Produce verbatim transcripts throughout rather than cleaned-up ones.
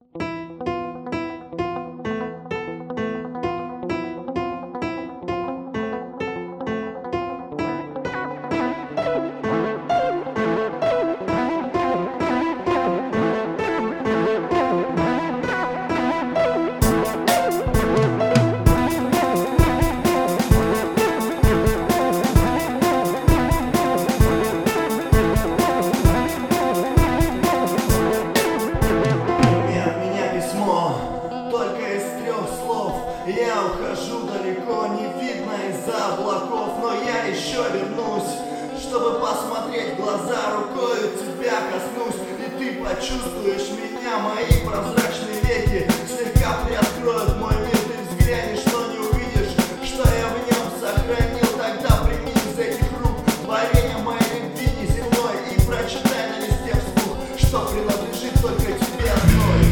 Я ухожу далеко, не видно из-за облаков, но я еще вернусь, чтобы посмотреть в глаза, рукою тебя коснусь, и ты почувствуешь меня, мои прозрачные веки слегка приоткроют мой мир, ты взглянешь, но не увидишь, что я в нем сохранил. Тогда прими из этих рук творение моей любви неземной и прочитай на листе вслух, что принадлежит только тебе одной.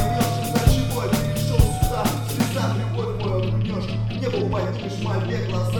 Поднимешь мои глаза.